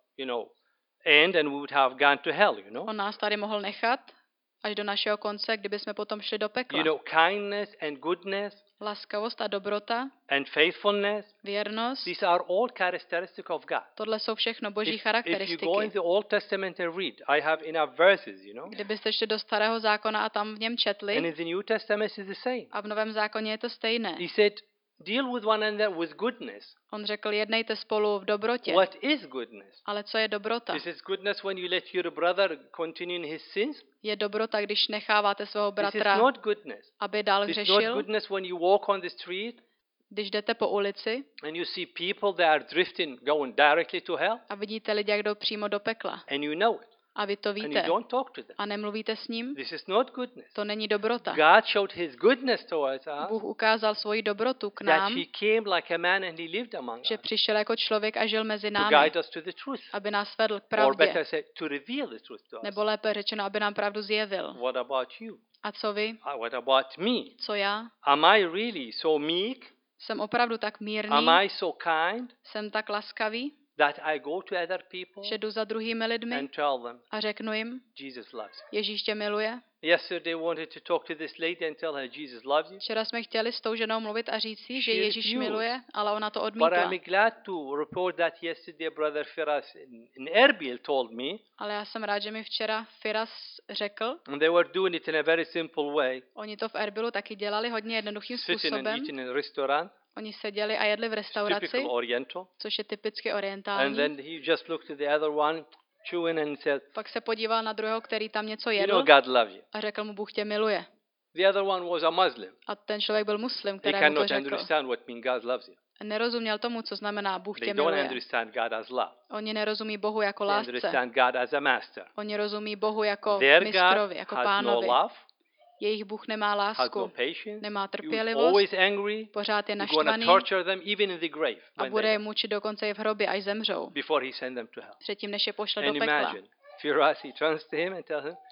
end and we would have gone to hell, On nás tady mohl nechat až do našeho konce, kdyby jsme potom šli do pekla. Kindness and goodness Laskavost a dobrota, and faithfulness, věrnost, these are all characteristics of God. tohle jsou všechno boží If you go in charakteristiky. the Old Testament and read, I have enough verses, Kdybyste šli do Starého zákona a tam v něm and četli, in the New Testament it's the same. a v Novém zákoně je to stejné. He said, deal with one another with goodness. On řekl, jednejte spolu v dobrotě. What is goodness? Ale co je dobrota? This is goodness when you let your brother continue in his sins. Je dobrota, když necháváte svého This is bratra, not goodness. aby dál This is not hřešil, goodness when you walk on the street když jdete po ulici and you see people that are drifting, going directly to hell, a vidíte lidi, jak jdou přímo do pekla. and you know it, A vy to and you víte don't talk to them. a nemluvíte s ním, This is not goodness. to není dobrota. God showed his goodness towards us, Bůh ukázal svoji dobrotu k that nám, he came like a man and he lived among že us přišel jako člověk a žil mezi to námi, guide us to the truth. aby nás vedl k Or pravdě, better said, to reveal the truth to us. nebo lépe řečeno, aby nám pravdu zjevil. What about you? A co vy? What about me? Co já? Am I really so meek? Jsem opravdu tak mírný, Am I so kind jsem tak laskavý, that I go to other people že jdu za druhými lidmi and tell them a řeknu jim, Jesus loves you? Ježíš tě miluje. Yesterday wanted to talk to this lady and tell her Jesus loves you. Včera jsme chtěli s tou ženou mluvit a říct si, že She Ježíš refused. miluje, ale ona to But odmítla. I'm glad to report that yesterday brother Firas in Erbil told me, Ale já jsem rád, že mi včera Firas řekl, and they were doing it in a very simple way, oni to v Erbilu taky dělali hodně jednoduchým sitting and způsobem. eating in a restaurant, Oni seděli a jedli v restauraci, typical Oriental, což je typicky and orientální. then he just looked at the other one, chewing, and said, Pak se podíval na druhého, který tam něco you jedl God loves you. a řekl mu, Bůh tě miluje. The other one was a Muslim. A ten člověk byl muslim, They kterému to cannot řekl. understand what means God loves you. Nerozuměl tomu, co znamená Bůh They tě don't miluje. understand God as love. Oni nerozumí Bohu jako They lásce. understand God as a master. Oni rozumí Bohu jako Their mistrovi, God jako has no pánovi. love, Jejich Bůh nemá has no lásku, patience, nemá he is trpělivost, always angry, pořád je he's gonna naštvaný torture them even in the grave a when bude they je mučit dokonce i v hrobě, až zemřou. before he send them to hell. Předtím, než je pošle do And pekla. imagine, Firas, he turns to him and tells him,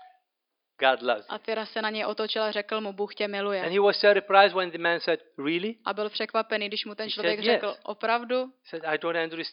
God loves you. A Firas se na něj otočil a řekl mu, Bůh tě And miluje. he was surprised when the man said, really? A byl překvapený, když mu ten He člověk said řekl, yes. opravdu? He said, I don't understand.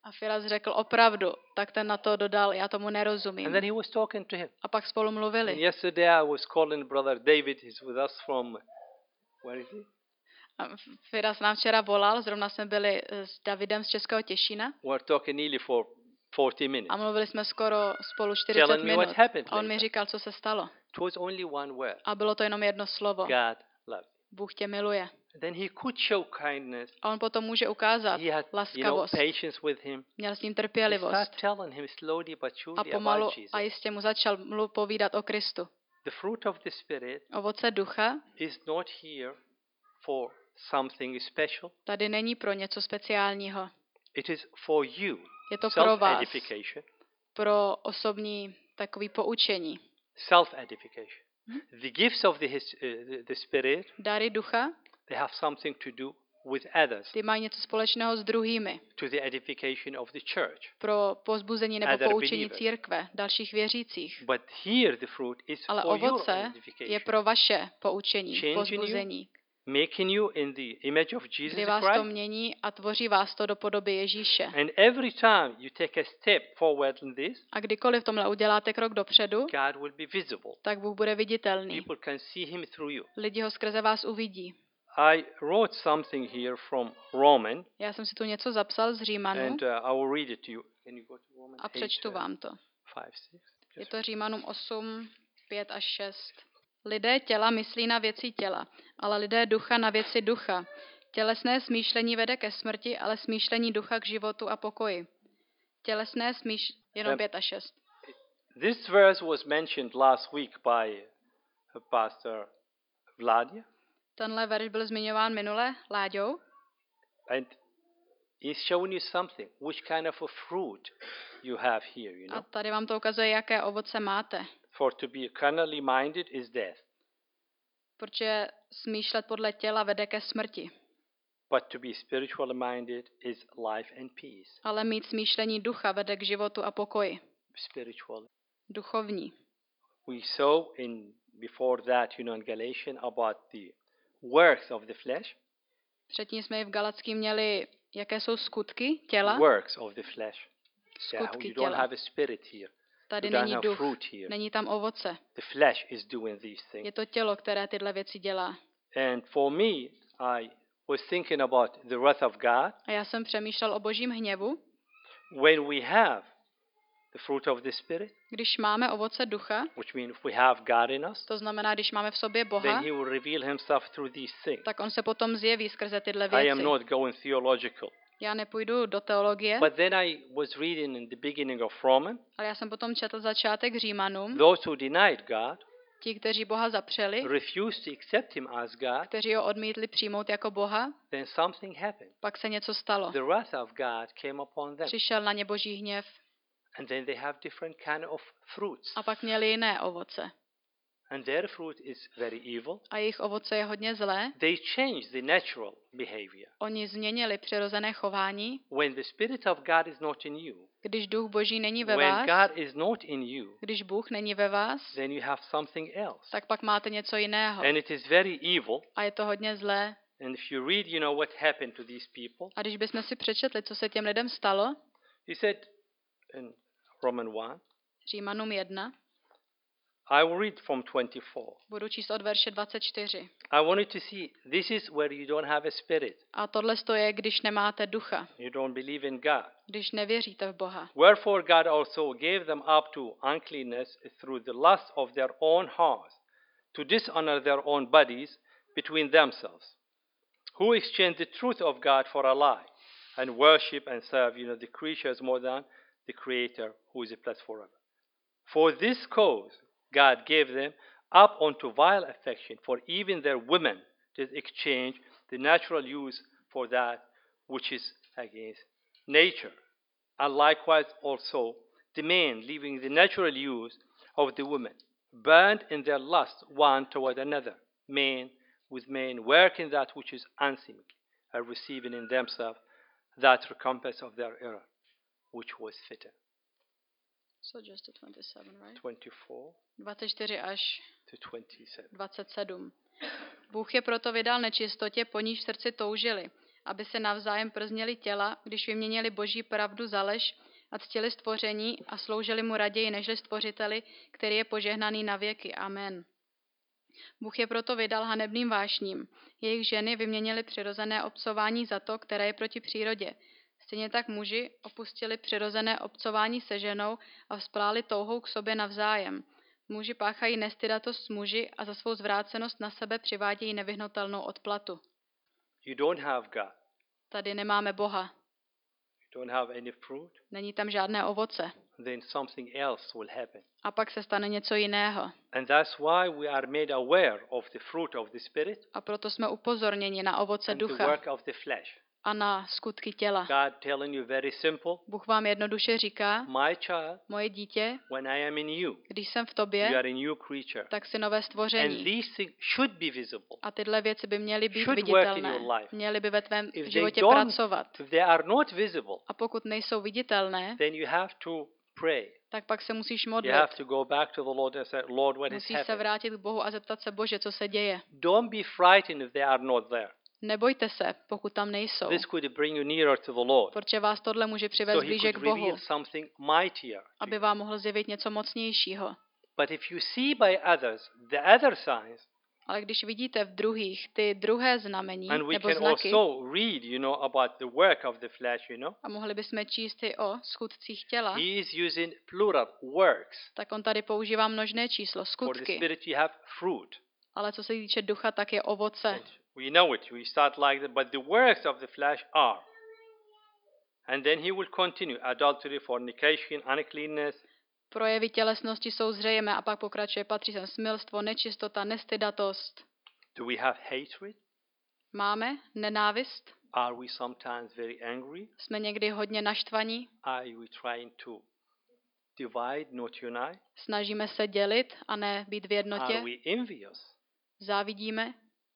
A Firas řekl opravdu, tak ten na to dodal, já tomu And nerozumím. then he was talking to him. A pak spolu And mluvili. yesterday I was calling brother David. He's with us from, where is he? A Firas nám včera volal, zrovna jsme byli s Davidem z Českého Těšína We're talking nearly for 40 minutes. a mluvili jsme skoro spolu 40 Telling me what minut. happened A on mi later. říkal, co se stalo. It was only one word. A bylo to jenom jedno slovo. God loves you. Bůh tě miluje. Then he could show kindness. A on potom může ukázat He had, laskavost. patience with him. Měl s ním He trpělivost. started telling him slowly but A surely pomalu about Jesus. a jistě mu začal povídat o Kristu. The fruit of the Spirit Ovoce ducha is not here for something special. tady není pro něco speciálního. It is for you. Je to pro vás, Self-edification. pro osobní takový poučení. Self-edification. The gifts of the Spirit, Dary ducha, they have something to do with others, ty mají něco společného s druhými. to the edification of the church. Pro pozbuzení nebo Other poučení believers. církve, dalších věřících. But here the fruit is Ale for your ovoce edification. je pro vaše poučení, Changing pozbuzení, Making you in the image of Jesus kdy vás to Christ. mění a tvoří vás to do podoby Ježíše. And every time you take a step forward in this, A kdykoliv v tomhle uděláte krok dopředu, God will be visible. tak Bůh bude viditelný. People can see him through you. Lidi ho skrze vás uvidí. I wrote something here from Roman, Já jsem si tu něco zapsal z Římanů and I will read it to you. Can you go to Roman a přečtu vám to. 5, 6? Je to Římanům 8, 5 až 6. Lidé těla myslí na věci těla, ale lidé ducha na věci ducha. Tělesné smýšlení vede ke smrti, ale smýšlení ducha k životu a pokoji. Tělesné jenom 5 a 6. This verse was mentioned last week by Pastor Vladia, Tenhle verš byl zmiňován minule Láďou and he's showing you something, which kind of a fruit you have here, you a know. tady vám to ukazuje, jaké ovoce máte. For to be carnally minded is death, Protože smýšlet podle těla vede ke smrti, but to be spiritually minded is life and peace. ale mít smýšlení ducha vede k životu a pokoji. Spiritually. Duchovní. We saw before that, in Galatians about the works of the flesh. Předtím jsme i v Galackým měli, jaké jsou skutky těla. Works of the flesh. Yeah, Skutky you don't těla. have a spirit here. Tady You don't není have duch, fruit here. není tam ovoce. The flesh is doing these things. Je to tělo, které tyhle věci dělá. And for me, I was thinking about the wrath of God. A já jsem přemýšlel o božím hněvu. When we have the fruit of the Spirit, Když máme ovoce ducha, which means if we have God in us, to znamená, když máme v sobě then Boha, He will reveal Himself through these things. tak on se potom zjeví skrze tyhle I am věci. not going theological. Já nepůjdu do teologie, But then I was reading in the beginning of Romans, ale já jsem potom četl začátek Římanům. those who denied God, Ti, kteří Boha zapřeli, refused to accept Him as God, kteří ho odmítli přijmout jako Boha, then something happened. pak se něco stalo. The wrath of God came upon them. Přišel na ně boží hněv And then they have different kind of fruits. a pak měli jiné ovoce. And their fruit is very evil. A jejich ovoce je hodně zlé. They change the natural behavior. Oni změnili přirozené chování. When the Spirit of God is not in you, Když duch boží není ve when vás, God is not in you, když Bůh není ve vás, then you have something else. tak pak máte něco jiného. And it is very evil. A je to hodně zlé. And if you read, what happened to these people. A když bychom si přečetli, co se těm lidem stalo, He said in Romans 1, Římanům 1, I will read from 24. budu číst od verše 24. I wanted to see, this is where you don't have a spirit. A tohle je, když nemáte ducha, You don't believe in God. když nevěříte v Boha. Wherefore God also gave them up to uncleanness through the lust of their own hearts, to dishonor their own bodies between themselves, who exchanged the truth of God for a lie, and worship and serve, the creatures more than the Creator, who is blessed forever. For this cause God gave them up unto vile affection, for even their women did exchange the natural use for that which is against nature. And likewise also the men, leaving the natural use of the women, burned in their lust one toward another, men with men, working that which is unseemly, and receiving in themselves that recompense of their error, which was fitting. So just to 27, right? 24 24 až to 27. 27. Bůh je proto vydal nečistotě, po níž v srdci toužili, aby se navzájem przněli těla, když vyměnili boží pravdu za lež a ctili stvoření a sloužili mu raději nežli stvořiteli, který je požehnaný na věky. Amen. Bůh je proto vydal hanebným vášním. Jejich ženy vyměnili přirozené obcování za to, které je proti přírodě. Stejně tak muži opustili přirozené obcování se ženou a vzpláli touhou k sobě navzájem. Muži páchají nestydatost s muži a za svou zvrácenost na sebe přivádějí nevyhnutelnou odplatu. You don't have God. Tady nemáme Boha. You don't have any fruit. Není tam žádné ovoce. Then something else will happen. A pak se stane něco jiného. And that's why we are made aware of the fruit of the Spirit A proto jsme upozorněni na ovoce and the ducha work of the flesh. a na skutky těla. God telling you very simple, Bůh vám jednoduše říká, my child, moje dítě, when I am in you, když jsem v you tobě, are a new creature. tak si nové And stvoření. these things should be visible. A tyhle věci by měly být Should work in viditelné. your life. Měly by ve tvém If they životě don't- pracovat. If they are not visible, A pokud nejsou viditelné, then you have to pray. tak pak se musíš You modlit. have to go back to the Lord and say, Lord, what is Musíš se happening? vrátit k Bohu a zeptat se, Bože, co se děje. Don't be frightened if they are not there. Nebojte se, pokud tam nejsou, This could bring you nearer to the Lord. protože vás tohle může So přivést he blíže k could reveal Bohu, something mightier. aby vám mohl zjevit něco mocnějšího. But if you see by others the other signs, Ale když vidíte v druhých ty druhé znamení and we nebo can znaky, also read, about the work of the flesh, a mohli bychom číst i o skutcích těla, he is using plural works. tak on tady používá množné číslo, For the skutky. Spirit you have fruit. Ale co se týče ducha, tak je ovoce. And we know it. We start like that. But the works of the flesh are. And then he will continue. Adultery, fornication, uncleanness, Projevy tělesnosti jsou zřejmé a pak pokračuje, patří sem smilstvo, nečistota, nestydatost. do we have hatred? Máme nenávist? Are we sometimes very angry? Jsme někdy hodně naštvaní? Are we trying to divide, not unite? Snažíme se dělit a ne být v jednotě? Are we envious? Závidíme?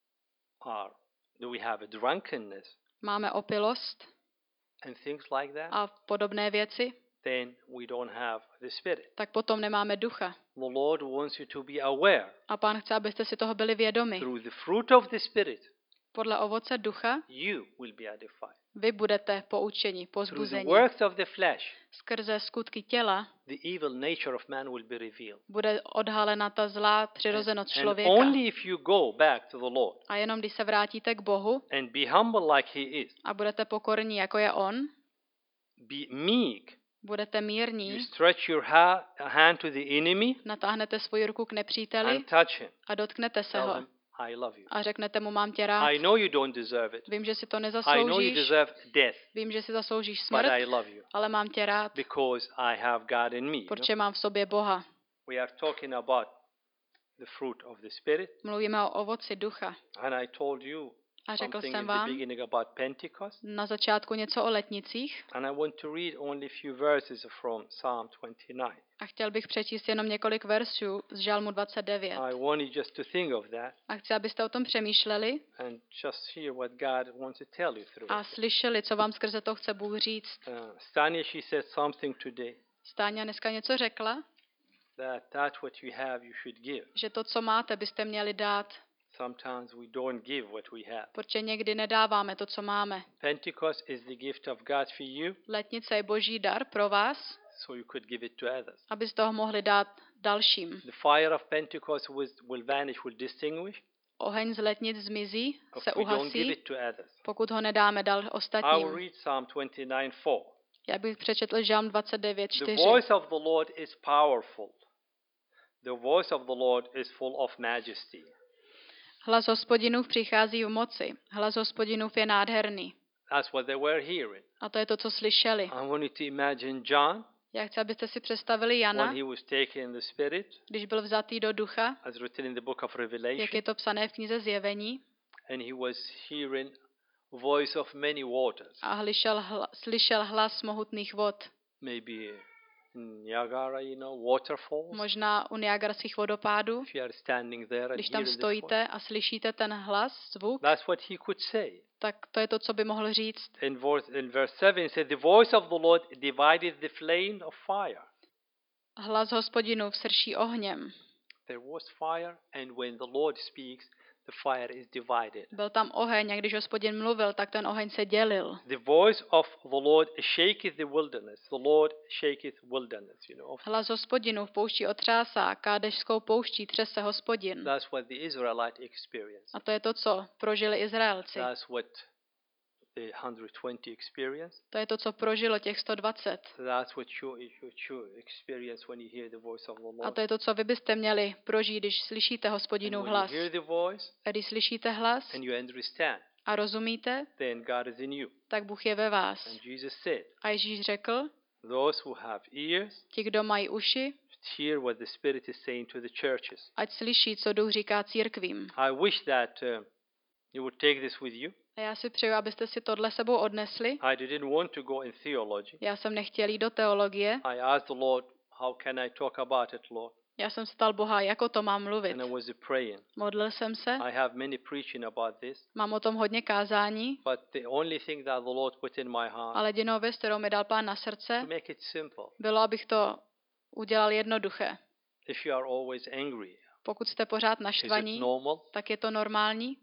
Do we have a drunkenness Máme opilost and things like that? a podobné věci? Then we don't have the Spirit. Tak potom nemáme ducha. The Lord wants you to be aware A Pán chce, abyste si toho byli vědomi. through the fruit of the Spirit, Podle ovoce ducha you will be edified. vy budete poučeni, Through the pozbuzeni. works of the flesh, Skrze skutky těla the evil nature of man will be revealed. bude odhalena ta zlá přirozenost And člověka. only if you go back to the Lord A jenom když se vrátíte k Bohu and be humble like He is, a budete pokorní, jako je On, be meek, budete you mírní, stretch your hand to the enemy natáhnete svoji ruku k nepříteli and touch him. a dotknete se Tell ho him, I love you. a řeknete mu, mám tě rád. I know you don't deserve it. Vím, že si to I know you nezasloužíš, deserve death, vím, že si zasloužíš but smrt, I love you ale mám tě rád, because I have God in me. protože mám v sobě Boha. We are talking about the fruit of the Spirit, Mluvíme o ovoci ducha. and I told you A řekl something jsem in the vám beginning about Pentecost. na začátku něco o letnicích And I want to read only a few verses from Psalm 29. a chtěl bych přečíst jenom několik veršů z Žalmu 29. I want you just to think of that A chci, abyste o tom přemýšleli and just hear what God wants to tell you through a it. slyšeli, co vám skrze to chce Bůh říct. Stania, she said something today Stáňa dneska něco řekla, that what you have you should give. že to, co máte, byste měli dát, Sometimes we don't give what we have. protože někdy nedáváme to, co máme. Pentecost is the gift of God for you, Letnice je boží dar pro vás, so you could give it to others. abyste ho mohli dát dalším. The fire of Pentecost will vanish, will distinguish Oheň z letnic zmizí, if se we don't give uhasí, it to others. pokud ho nedáme dal I will ostatním. read Psalm 29:4. Já bych přečetl Žalm The 29:4. voice of the Lord is powerful. The voice of the Lord is full of majesty. Hlas Hospodinův přichází v moci. Hlas Hospodinův je nádherný. That's what they were hearing. A to je to, co slyšeli. I want you to imagine John Já chci, abyste si představili Jana, when he was taken in the Spirit, když byl vzatý do ducha, as written in the book of jak Revelation, je to psané v knize Zjevení, and he was hearing voice of many waters, a slyšel hlas mohutných vod. maybe Niagara, waterfalls. Možná u Niagarských vodopádů, If you are standing there and když tam hearing this voice, stojíte a slyšíte ten hlas, zvuk, that's what he could say. tak to je to, co by mohl říct. In verse 7, it said, the voice of the Lord divided the flame of fire. Hlas Hospodinův srší ohněm. There was fire, and when the Lord speaks, the fire is divided. Byl tam oheň a když Hospodin mluvil, tak ten oheň se dělil. The voice of the Lord shaketh the wilderness. The Lord shaketh wilderness, you know. Hlas Hospodinu v poušti otřásá, Kádešskou pouští třese Hospodin. That's what the Israelite experienced. A to je to, co prožili Izraelci. That's what the 120 experienced. To je to, co prožilo těch 120. That's what you experience when you hear the voice of the Lord. A to je to, co vy byste měli prožít, když slyšíte Hospodinův And when hlas. you hear the voice A když slyšíte hlas and you understand, a rozumíte, then God is in you. tak Bůh je ve vás. And Jesus said, A Ježíš řekl, those who have ears, ti, kdo mají uši, hear what the Spirit is saying to the churches. ať slyší, co Duch říká církvím. I wish that you would take this with you. A já si přeju, abyste si tohle sebou odnesli. I didn't want to go in theology. Já jsem nechtěl jít do teologie. I asked the Lord, how can I talk about it, Lord? Já jsem se ptal Boha, jak o tom mám mluvit. And I was praying. Modlil jsem se. I have many preaching about this, Mám o tom hodně kázání, but the only thing that the Lord put in my heart ale jedinou věc, kterou mi dal Pán na srdce, to make it simple. bylo, abych to udělal jednoduché. If you are always angry, Pokud jste pořád is it naštvaní, normal? tak je to normální.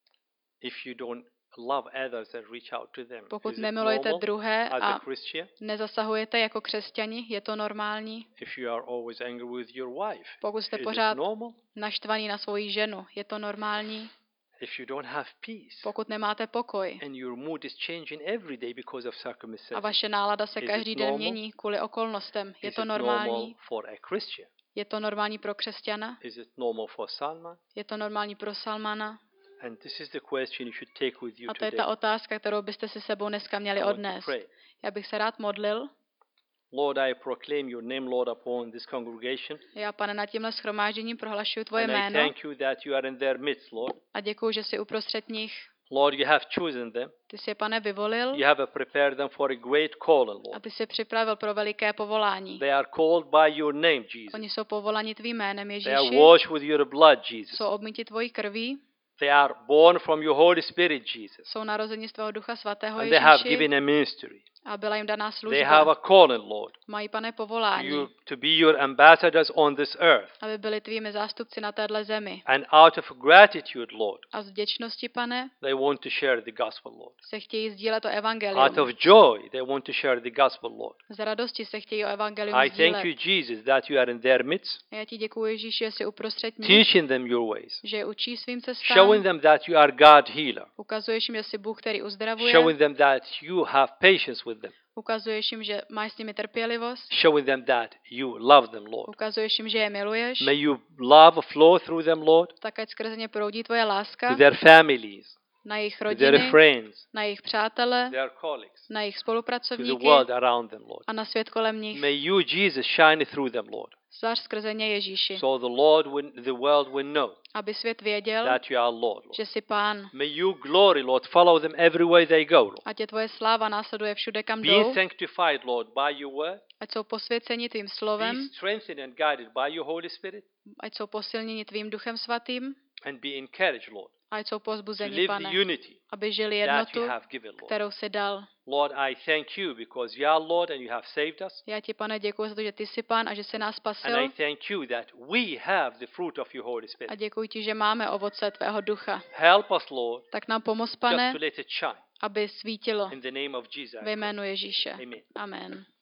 If you don't love others and reach out to them, Pokud is it nemilujete normal druhé as a a Christian? nezasahujete jako křesťani, je to normální. If you are always angry with your wife, Pokud jste is it pořád normal? naštvaní na svoji ženu, je to normální. If you don't have peace Pokud nemáte pokoj and your mood is changing every day because of a circumstances, vaše nálada se Is it každý den normal? mění kvůli okolnostem, je is to it normal normální. for a Christian? Je to normální pro křesťana, Is it normal for Salman? je to normální pro Salmana. And this is the question you should take with you A to je today. ta otázka, kterou byste si sebou dneska měli I want to odnést. pray. Já bych se rád modlil. Lord, I proclaim your name, Lord, upon this congregation. Já, Pane, nad tímhle shromážděním prohlašuji tvoje And I jméno thank you that you are in their midst, Lord. a děkuji, že jsi uprostřed nich. Lord, you have chosen them. Ty jsi je, Pane, vyvolil You have prepared them for a great calling, a Lord. ty jsi připravil pro veliké povolání. They are called by your name, Jesus. Oni jsou povoláni tvým jménem, They are Ježíši. washed with your blood, Jesus. Jsou obmyti tvojí krví, They are born from your Holy Spirit, Jesus. jsou narozeni z tvého Ducha Svatého, And they have Ježíši, given a ministry. a byla jim daná They have služba. a calling, Lord, Mají, Pane, povolání, to be your ambassadors on this earth. aby byli tvými zástupci na téhle zemi. And out of gratitude, Lord, A z vděčnosti, Pane, they want to share the gospel, Lord. se chtějí sdílet o Out evangelium. of joy, they want to share the gospel, Lord. Z radosti se chtějí o evangelium I thank sdílet. you, Jesus, that you are in their midst, A já ti děkuji, Ježíši, že jsi uprostřed nich, teaching them your ways, že je učí svým showing cestám, them that you are God healer, ukazuješ jim, že jsi Bůh, který uzdravuje, showing them that you have patience with them, ukazuješ jim, že máš s nimi trpělivost, showing them that you love them, Lord. ukazuješ jim, že je miluješ, May you love flow through them, Lord, tak ať skrze ně proudí tvoje láska to their families, na jejich to their rodiny, friends, na jejich přátele, their colleagues, na jejich to the spolupracovníky world around them, Lord. a na svět kolem nich. May you, Jesus, shine through them, Lord, Zvař skrze ně, Ježíši, so the world will know aby svět věděl, that you are Lord. že jsi Pán. May you glory, Lord, follow them everywhere they go, Lord. Ať je tvoje sláva následuje všude, kam Being jdou, sanctified, Lord, by your word. ať jsou posvěceni tvým Be slovem, strengthened and guided by your Holy Spirit. ať jsou posilněni tvým Duchem Svatým, And be encouraged, Lord, a ať jsou to pozbuzeni, live Pane, the unity aby žili that you jednotu, have given, Lord. kterou si dal. Lord, I thank you because you are Lord and you have saved us. Já ti, Pane, děkuji za to, že ty jsi Pán a že jsi nás And spasil. I thank you that we have the fruit of your Holy A Spirit. děkuji ti, že máme ovoce tvého ducha. Help us, Lord, Tak nám pomoz, just Pane, to let it shine. aby svítilo In the name of Jesus. ve jménu Ježíše. Amen. Amen.